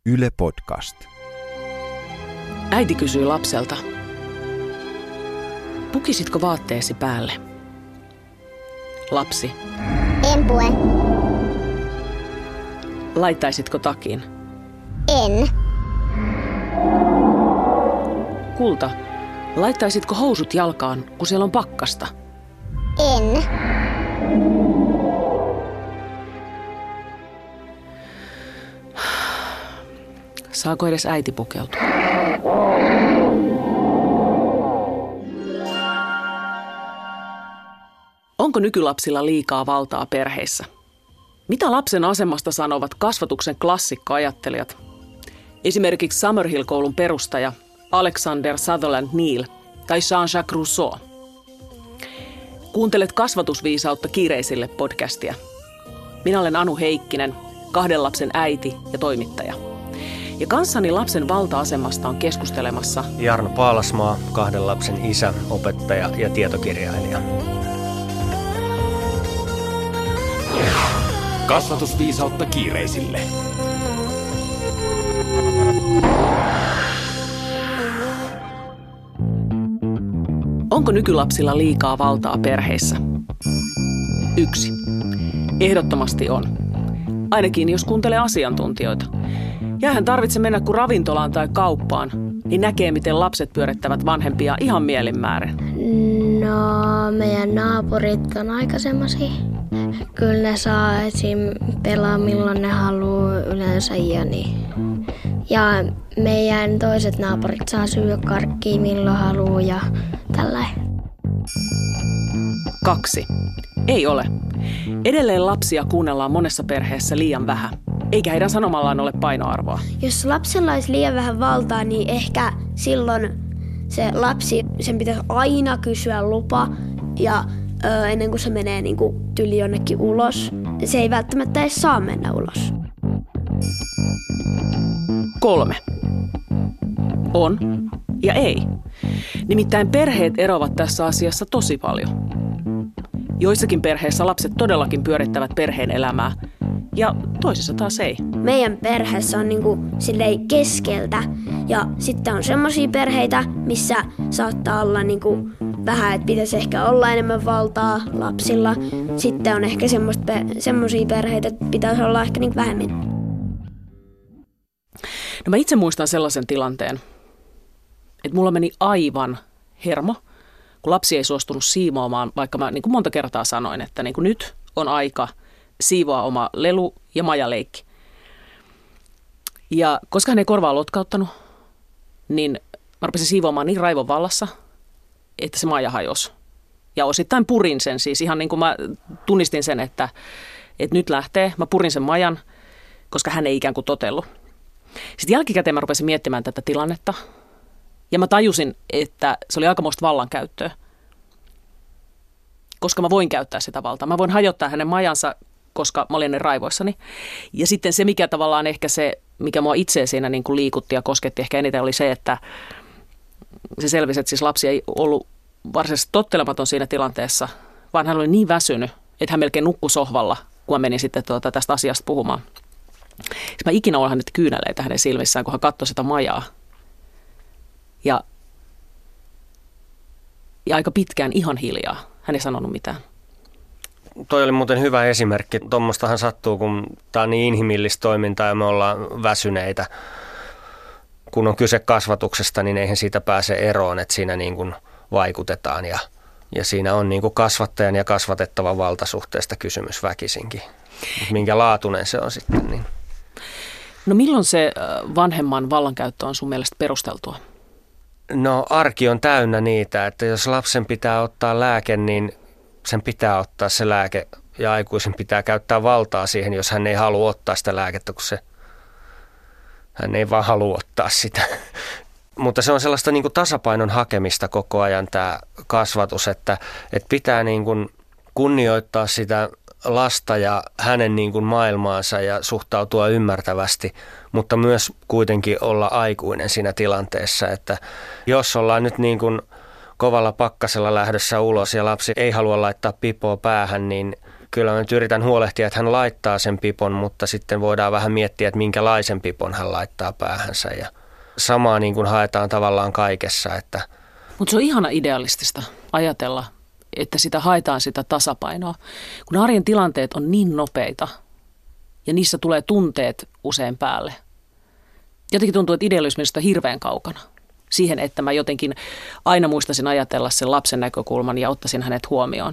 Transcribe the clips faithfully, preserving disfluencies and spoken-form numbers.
Yle Podcast. Äiti kysyy lapselta. Pukisitko vaatteesi päälle? Lapsi. En pue. Laittaisitko takin? En. Kulta. Laittaisitko housut jalkaan, kun siellä on pakkasta? En. Saako edes äiti pukeutua? Onko nykylapsilla liikaa valtaa perheissä? Mitä lapsen asemasta sanovat kasvatuksen klassikkoajattelijat? Esimerkiksi Summerhill-koulun perustaja Alexander Sutherland Neill tai Jean-Jacques Rousseau. Kuuntelet Kasvatusviisautta kiireisille podcastia. Minä olen Anu Heikkinen, kahden lapsen äiti ja toimittaja. Ja kanssani lapsen valta-asemasta on keskustelemassa Jarno Paalasmaa, kahden lapsen isä, opettaja ja tietokirjailija. Kasvatusviisautta kiireisille. Onko nykylapsilla liikaa valtaa perheissä? Yksi. Ehdottomasti on. Ainakin jos kuuntelee asiantuntijoita. Ja hän tarvitsee mennä kuin ravintolaan tai kauppaan, niin näkee, miten lapset pyörittävät vanhempia ihan mielinmäärin. No, meidän naapurit on aika semmosia. Kyllä ne saa esim. Pelaa milloin ne haluaa yleensä ja niin. Ja meidän toiset naapurit saa syödä karkkia milloin haluaa ja tällainen. Kaksi. Ei ole. Edelleen lapsia kuunnellaan monessa perheessä liian vähän, eikä heidän sanomallaan ole painoarvoa. Jos lapsella olisi liian vähän valtaa, niin ehkä silloin se lapsi, sen pitäisi aina kysyä lupa ja ö, ennen kuin se menee niin kuin tyli jonnekin ulos. Se ei välttämättä edes saa mennä ulos. Kolme. On ja ei. Nimittäin perheet eroavat tässä asiassa tosi paljon. Joissakin perheissä lapset todellakin pyörittävät perheen elämää ja toisissa taas ei. Meidän perheessä on niinku silleen keskeltä ja sitten on semmoisia perheitä, missä saattaa olla niinku vähän, että pitäisi ehkä olla enemmän valtaa lapsilla. Sitten on ehkä semmoisia perheitä, että pitäisi olla ehkä niinku vähemmän. No mä itse muistan sellaisen tilanteen, että mulla meni aivan hermo, kun lapsi ei suostunut siivoamaan, vaikka mä niin kuin monta kertaa sanoin, että niin kuin nyt on aika siivoa oma lelu- ja majaleikki. Ja koska hän ei korvaa lotkauttanut, niin mä rupesin siivoamaan niin raivon vallassa, että se maja hajosi. Ja osittain purin sen siis, ihan niin kuin mä tunnistin sen, että, että nyt lähtee. Mä purin sen majan, koska hän ei ikään kuin totellut. Sitten jälkikäteen mä rupesin miettimään tätä tilannetta. Ja mä tajusin, että se oli aikamoista vallankäyttöä, koska mä voin käyttää sitä valtaa. Mä voin hajottaa hänen majansa, koska mä olin ne raivoissani. Ja sitten se, mikä tavallaan ehkä se, mikä mua itse siinä niin kuin liikutti ja kosketti ehkä eniten, oli se, että se selvisi, että siis lapsi ei ollut varsinaisesti tottelematon siinä tilanteessa, vaan hän oli niin väsynyt, että hän melkein nukkui sohvalla, kun mä menin sitten tuota tästä asiasta puhumaan. Siis mä ikinä olen nyt kyyneleitä hänen silmissään, kun hän katsoi sitä majaa. Ja, ja aika pitkään ihan hiljaa. Hän ei sanonut mitään. Toi oli muuten hyvä esimerkki. Tuommoistahan sattuu, kun tämä on niin inhimillistä toimintaa ja me ollaan väsyneitä. Kun on kyse kasvatuksesta, niin eihän siitä pääse eroon, että siinä niin kuin vaikutetaan. Ja, ja siinä on niin kuin kasvattajan ja kasvatettavan valtasuhteesta kysymys väkisinkin. Minkä laatuinen se on sitten. Niin. No milloin se vanhemman vallankäyttö on sun mielestä perusteltua? No arki on täynnä niitä, että jos lapsen pitää ottaa lääke, niin sen pitää ottaa se lääke ja aikuisen pitää käyttää valtaa siihen, jos hän ei halua ottaa sitä lääkettä, kun se, hän ei vaan halua ottaa sitä. Mutta se on sellaista niin kuin tasapainon hakemista koko ajan tämä kasvatus, että, että pitää niin kuin kunnioittaa sitä lasta ja hänen niin kuin maailmaansa ja suhtautua ymmärtävästi, mutta myös kuitenkin olla aikuinen siinä tilanteessa, että jos ollaan nyt niin kuin kovalla pakkasella lähdössä ulos ja lapsi ei halua laittaa pipoa päähän, niin kyllä mä nyt yritän huolehtia, että hän laittaa sen pipon, mutta sitten voidaan vähän miettiä, että minkälaisen pipon hän laittaa päähänsä. Ja samaa niin kuin haetaan tavallaan kaikessa. Että mutta se on ihana idealistista ajatella, että sitä haetaan sitä tasapainoa. Kun arjen tilanteet on niin nopeita ja niissä tulee tunteet usein päälle. Jotenkin tuntuu, että idealismi on hirveän kaukana. Siihen, että mä jotenkin aina muistaisin ajatella sen lapsen näkökulman ja ottaisin hänet huomioon.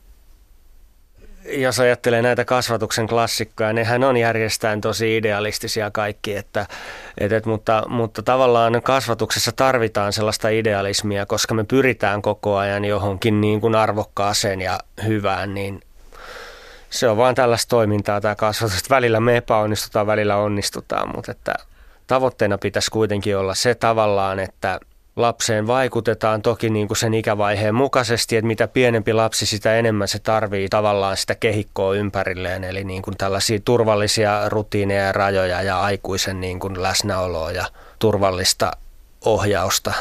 Jos ajattelee näitä kasvatuksen klassikkoja, nehän on järjestään tosi idealistisia kaikki, että, et, et, mutta, mutta tavallaan kasvatuksessa tarvitaan sellaista idealismia, koska me pyritään koko ajan johonkin niin kuin arvokkaaseen ja hyvään, niin se on vaan tällaista toimintaa tämä kasvatus. Välillä me epäonnistutaan, välillä onnistutaan, mutta että tavoitteena pitäisi kuitenkin olla se tavallaan, että lapseen vaikutetaan toki niin kuin sen ikävaiheen mukaisesti, että mitä pienempi lapsi, sitä enemmän se tarvii tavallaan sitä kehikkoa ympärilleen, eli niin kuin tällaisia turvallisia rutiineja ja rajoja ja aikuisen niin kuin läsnäoloa ja turvallista ohjausta.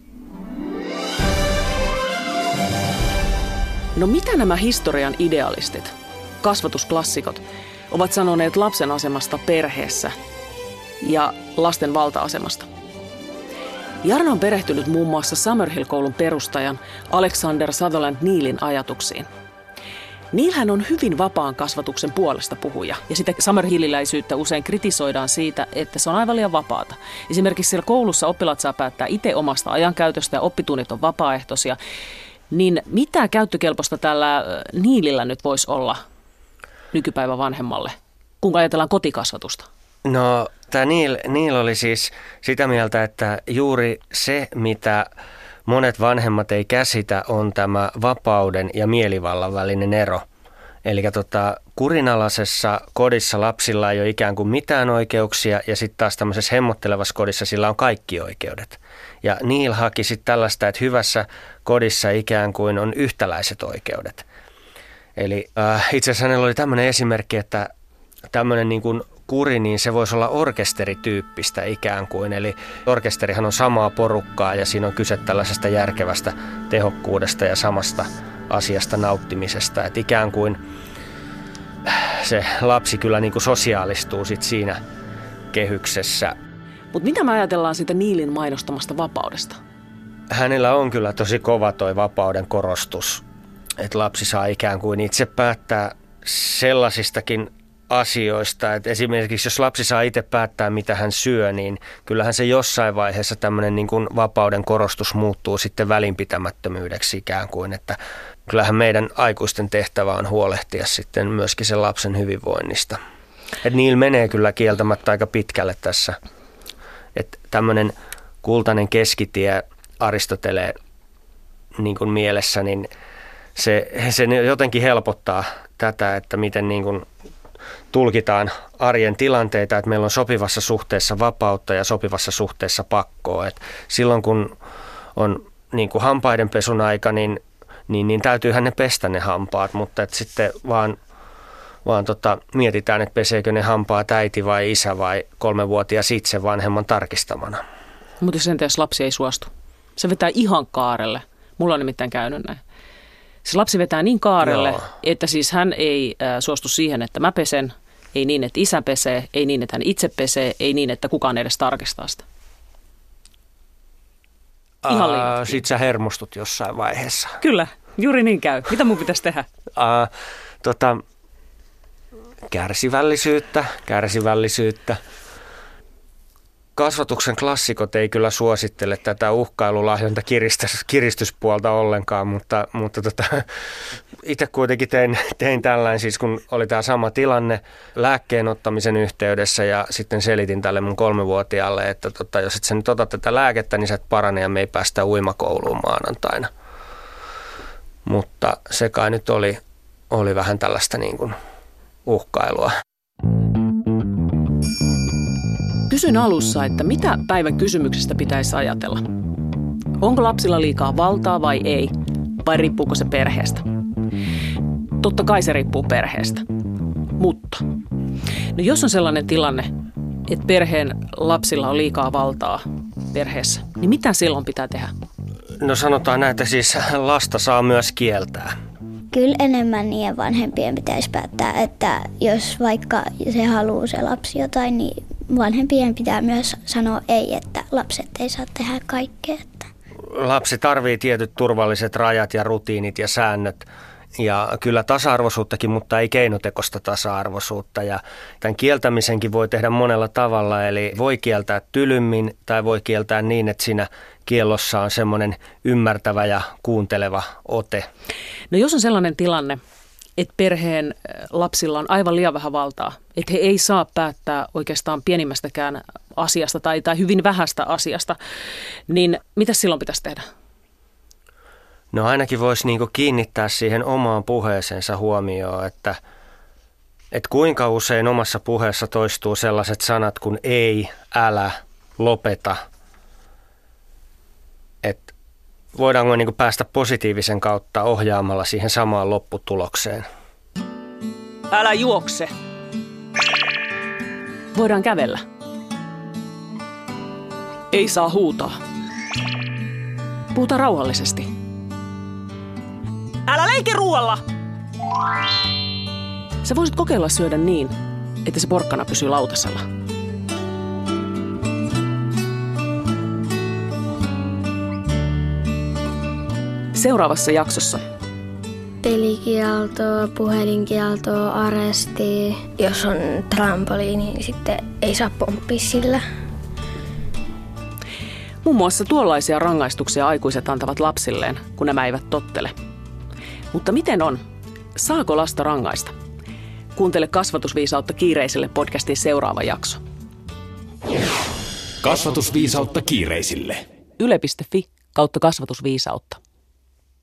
No mitä nämä historian idealistit, kasvatusklassikot, ovat sanoneet lapsen asemasta perheessä ja lasten valta-asemasta? Jarno on perehtynyt muun muassa Summerhill-koulun perustajan Alexander Sutherland Neillin ajatuksiin. Neilhän on hyvin vapaan kasvatuksen puolesta puhuja, ja sitä Summerhilliläisyyttä usein kritisoidaan siitä, että se on aivan liian vapaata. Esimerkiksi siellä koulussa oppilaat saa päättää itse omasta ajankäytöstä ja oppitunnit on vapaaehtoisia. Niin mitä käyttökelpoista tällä Neillillä nyt voisi olla nykypäivän vanhemmalle, kun ajatellaan kotikasvatusta? No tämä Neil, Neil oli siis sitä mieltä, että juuri se, mitä monet vanhemmat ei käsitä, on tämä vapauden ja mielivallan välinen ero. Eli tota, kurinalaisessa kodissa lapsilla ei ole ikään kuin mitään oikeuksia ja sitten taas tämmöisessä hemmottelevassa kodissa sillä on kaikki oikeudet. Ja Neil haki sitten tällaista, että hyvässä kodissa ikään kuin on yhtäläiset oikeudet. Eli äh, itse asiassa hänellä oli tämmöinen esimerkki, että tämmöinen niin kuin kuri, niin se voisi olla orkesterityyppistä ikään kuin. Eli orkesterihan on samaa porukkaa ja siinä on kyse tällaisesta järkevästä tehokkuudesta ja samasta asiasta nauttimisesta. Että ikään kuin se lapsi kyllä niin kuin sosiaalistuu sit siinä kehyksessä. Mutta mitä me ajatellaan siitä Neilin mainostamasta vapaudesta? Hänellä on kyllä tosi kova toi vapauden korostus. Että lapsi saa ikään kuin itse päättää sellaisistakin asioista, että esimerkiksi jos lapsi saa itse päättää, mitä hän syö, niin kyllähän se jossain vaiheessa tämmöinen niin kuin vapauden korostus muuttuu sitten välinpitämättömyydeksi ikään kuin, että kyllähän meidän aikuisten tehtävä on huolehtia sitten myöskin sen lapsen hyvinvoinnista. Että niillä menee kyllä kieltämättä aika pitkälle tässä, että tämmöinen kultainen keskitie Aristoteleen niin kuin mielessä, niin se, se jotenkin helpottaa tätä, että miten niin kuin tulkitaan arjen tilanteita, että meillä on sopivassa suhteessa vapautta ja sopivassa suhteessa pakkoa. Et silloin kun on niin kuin hampaidenpesun aika, niin, niin, niin täytyyhän ne pestä ne hampaat, mutta et sitten vaan, vaan tota, mietitään, että peseekö ne hampaat äiti vai isä vai kolmevuotias itse vanhemman tarkistamana. Mutta sen jos lapsi ei suostu. Se vetää ihan kaarelle. Mulla on nimittäin käynyt näin. Se lapsi vetää niin kaarelle, Joo. että siis hän ei äh, suostu siihen, että mä pesen, ei niin, että isä pesee, ei niin, että hän itse pesee, ei niin, että kukaan edes tarkistaa sitä. Ihan liian. Sitten sä hermostut jossain vaiheessa. Kyllä, juuri niin käy. Mitä mun pitäisi tehdä? Uh, tota, kärsivällisyyttä, kärsivällisyyttä. Kasvatuksen klassikot ei kyllä suosittele tätä uhkailulahjonta kiristyspuolta ollenkaan, mutta, mutta tota, itse kuitenkin tein, tein tällainen, siis kun oli tämä sama tilanne lääkkeen ottamisen yhteydessä ja sitten selitin tälle mun kolmevuotiaalle, että tota, jos et sä nyt ota tätä lääkettä, niin sä et parane ja me ei päästä uimakouluun maanantaina. Mutta se kai nyt oli, oli vähän tällaista niin kuin uhkailua. Kysyin alussa, että mitä päivän kysymyksestä pitäisi ajatella. Onko lapsilla liikaa valtaa vai ei? Vai riippuuko se perheestä? Totta kai se riippuu perheestä. Mutta no jos on sellainen tilanne, että perheen lapsilla on liikaa valtaa perheessä, niin mitä silloin pitää tehdä? No sanotaan näin, että siis lasta saa myös kieltää. Kyllä enemmän niiden vanhempien pitäisi päättää, että jos vaikka se haluaa se lapsi jotain, niin vanhempien pitää myös sanoa ei, että lapset ei saa tehdä kaikkea. Lapsi tarvitsee tietyt turvalliset rajat ja rutiinit ja säännöt ja kyllä tasa-arvoisuuttakin, mutta ei keinotekoista tasa-arvoisuutta. Ja tämän kieltämisenkin voi tehdä monella tavalla, eli voi kieltää tylymmin tai voi kieltää niin, että siinä kiellossa on semmoinen ymmärtävä ja kuunteleva ote. No jos on sellainen tilanne, että perheen lapsilla on aivan liian vähän valtaa, että he ei saa päättää oikeastaan pienimmästäkään asiasta tai, tai hyvin vähästä asiasta, niin mitä silloin pitäisi tehdä? No ainakin voisi niinku kiinnittää siihen omaan puheeseensa huomioon, että, että kuinka usein omassa puheessa toistuu sellaiset sanat kuin ei, älä, lopeta. Että voidaanko niinku päästä positiivisen kautta ohjaamalla siihen samaan lopputulokseen. Älä juokse. Voidaan kävellä. Ei saa huutaa. Puhuta rauhallisesti. Älä leiki ruualla! Sä voisit kokeilla syödä niin, että se porkkana pysyy lautasella. Seuraavassa jaksossa. Pelikieltoa, puhelinkieltoa, aresti. Jos on trampoliini, niin sitten ei saa pomppia sillä. Muun muassa tuollaisia rangaistuksia aikuiset antavat lapsilleen, kun nämä eivät tottele. Mutta miten on? Saako lasta rangaista? Kuuntele Kasvatusviisautta kiireiselle podcastin seuraava jakso. Kasvatusviisautta kiireisille. Yle piste fi kautta kasvatusviisautta.